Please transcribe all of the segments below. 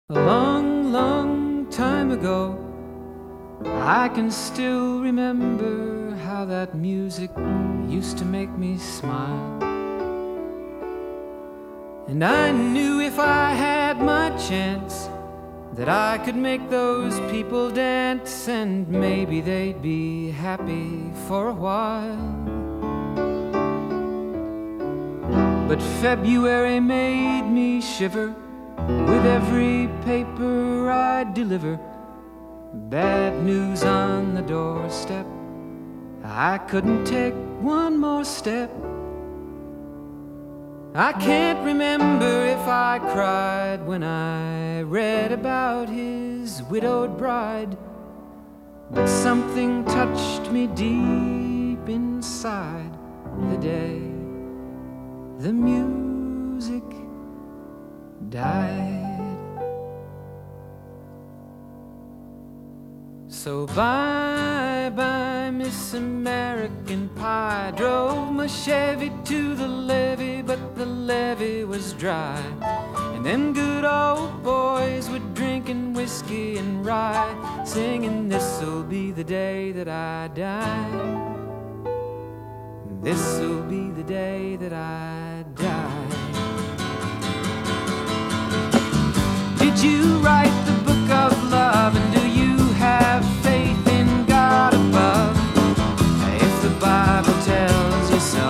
A long, long time ago, I can still remember how that music used to make me smile. And I knew if I had my chance that I could make those people dance, and maybe they'd be happy for a while. But February made me shiver with every paper I deliver. Bad news on the doorstep, I couldn't take one more step. I can't remember if I cried when I read about his widowed bride, but something touched me deep inside the day the music died. So bye-bye, Miss American Pie. Drove my Chevy to the levee, but the levee was dry. And them good old boys were drinking whiskey and rye, singing, "This'll be the day that I die. This'll be the day that I die." Did you write the book of love, and do you have faith in God above? If the Bible tells you so.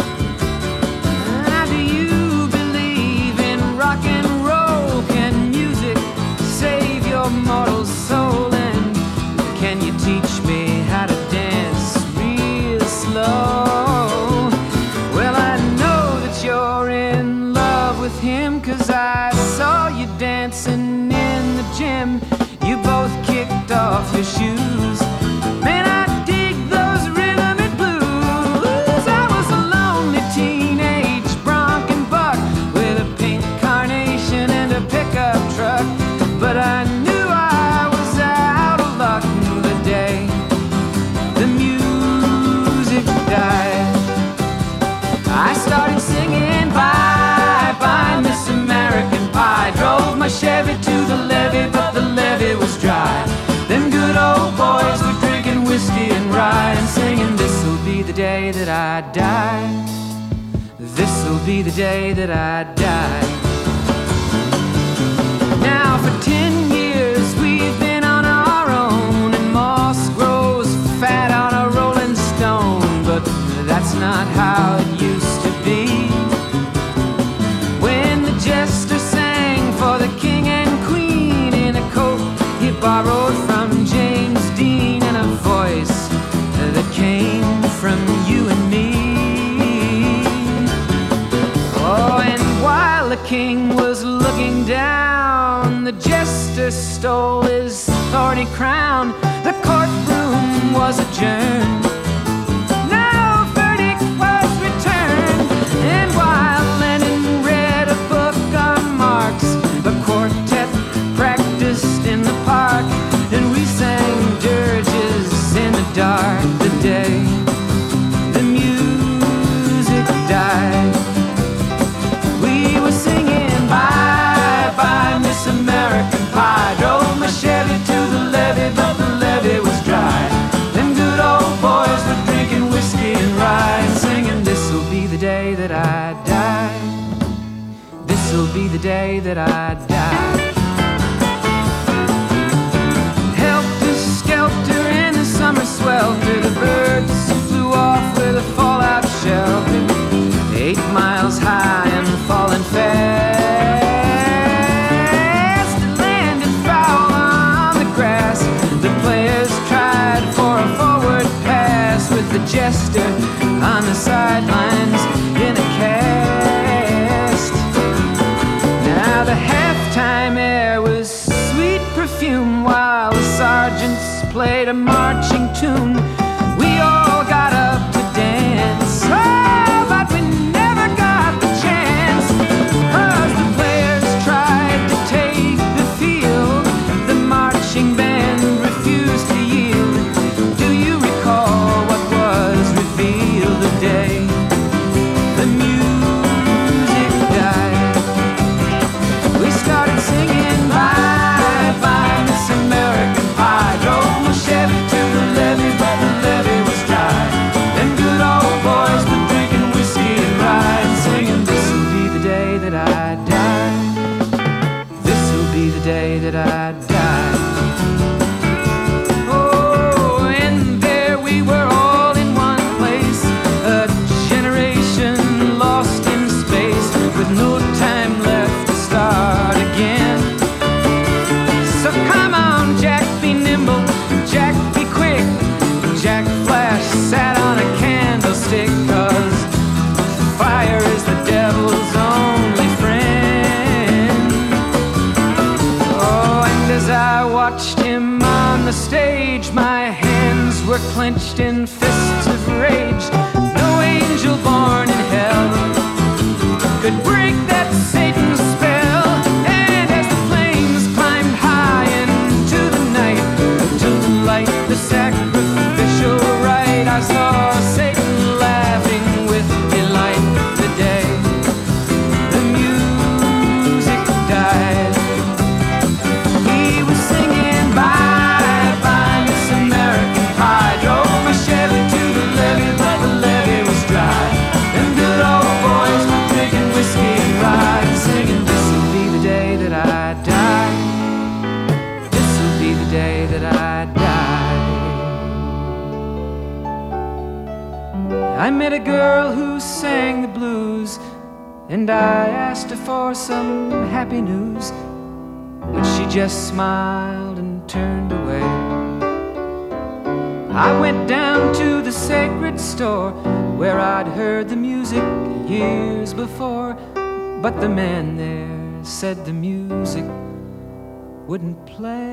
Do you believe in rock and roll? Can music save your mortal soul? And can you teach me how to dance real slow? Well, I know that you're in love with him, 'cause I saw you dancing in the gym. You both kicked off your shoes. Man, I dig those rhythm and blues. I was a lonely teenage bronc and buck with a pink carnation and a pickup truck, but I knew I was out of luck the day the music died. I started singing bye-bye, Miss American Pie. Drove my Chevy to the levee, but the levee was dry. Them good old boys were drinking whiskey and rye, and singing, "This'll be the day that I die. This'll be the day that I die." Now for 10 years we've been on our own, and moss grows fat on a rolling stone, but that's not how it used to be. When the jester sang for the king and queen in a coat he borrowed from James Dean, and a voice that came from you and me. Oh, and while the king was looking down, the jester stole his thorny crown. The courtroom was adjourned. No verdict was returned. And while Lenin read a book on Marx, the quartet practiced in the park, and we sang dirges in the dark the day the music died. We were singing bye-bye, Miss American Pie. Drove my Chevy to the levee, but the levee was dry. Them good old boys were drinking whiskey and rye, and singing, "This'll be the day that I die. This'll be the day that I die." Helter-skelter in the summer swelter, the birds flew off with a fallout shelter. 8 miles high and falling fast. It landed foul on the grass. The players tried for a forward pass, with the jester on the sidelines in a cast. Now the halftime air was sweet perfume, while the sergeants played a marching tune. We all got up to dance, oh, but we never got the chance, 'cause the players tried to take the field. The marching band refused to yield. Do you recall what was revealed the day the music died? We started singing bye. that I died. Oh, and there we were all in one place, a generation lost in space, with no time left to start again. So come on, Jack, be nimble, Jack, be quick. Jack Flash sat on a candlestick, 'cause fire is the devil's only friend. Oh, and as I watched him on the stage, my hands were clenched in fists of rage. No angel born in hell could break that Satan's spell. And as the flames climbed high into the night to light the sacrificial rite, I saw Satan laughing with delight the day the music died. He was singing bye bye Miss American Pie, drove my Chevy to the levee, but the levee was dry. Them good old boys were drinking whiskey and rye, singing, this'll be the day that I die. This'll be the day that I die. I met a girl who sang the blues, and I asked her for some happy news, but she just smiled and turned away. I went down to the sacred store where I'd heard the music years before, but the man there said the music wouldn't play.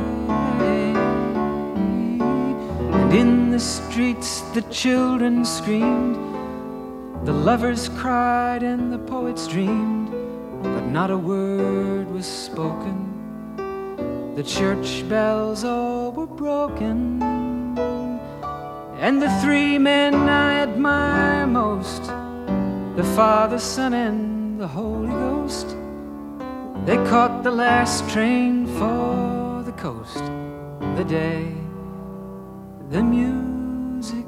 And in the streets the children screamed, the lovers cried and the poets dreamed, but not a word was spoken. The church bells all were broken, and the three men I admire most, the Father, Son, and the Holy Ghost, they caught the last train for the coast the day the music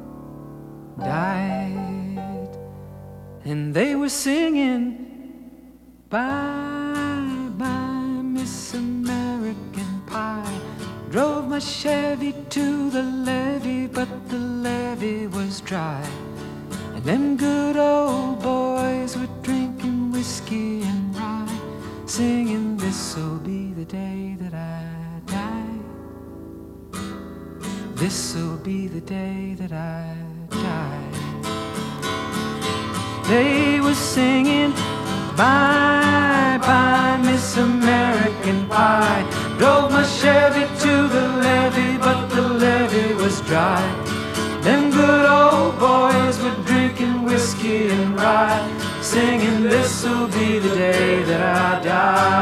died. And they were singing bye bye Miss American Pie, drove my Chevy to the levee, but the levee was dry. And them good old boys were drinking whiskey and rye, singing, this'll be the day that I die. This'll be the day that I die. They were singing bye bye Miss American Pie, drove my Chevy to the levee, but the levee was dry. Them good old boys were drinking whiskey and rye, singing, this'll be the day that I die.